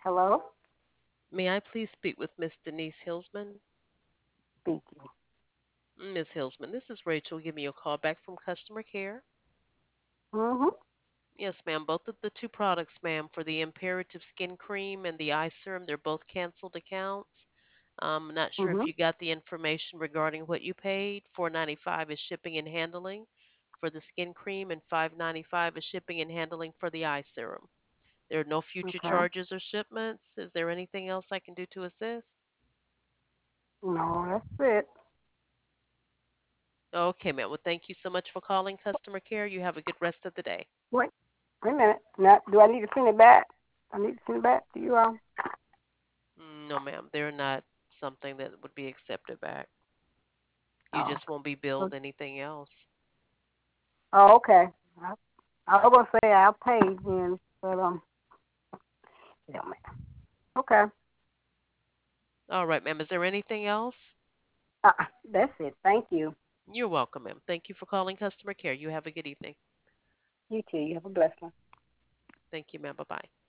Hello? May I please speak with Miss Denise Hilsman? Speaking. Miss Hilsman, this is Rachel giving you a call back from customer care. Mm-hmm. Yes, ma'am. Both of the two products, ma'am, for the Imperative Skin Cream and the Eye Serum, they're both canceled accounts. Not sure if Mm-hmm. you got the information regarding what you paid. $4.95 is shipping and handling for the skin cream, and $5.95 is shipping and handling for the eye serum. There are no future Okay. charges or shipments. Is there anything else I can do to assist? No, that's it. Okay, ma'am. Well, thank you so much for calling customer care. You have a good rest of the day. Wait, wait a minute. Now, do I need to send it back? I need to send it back to you all. No, ma'am. They're not something that would be accepted back. You Oh. just won't be So- billed anything else. Oh, okay. I was gonna say I'll pay then, but yeah, man. Okay. All right, ma'am. Is there anything else? That's it. Thank you. You're welcome, ma'am. Thank you for calling customer care. You have a good evening. You too. You have a blessed one. Thank you, ma'am. Bye bye.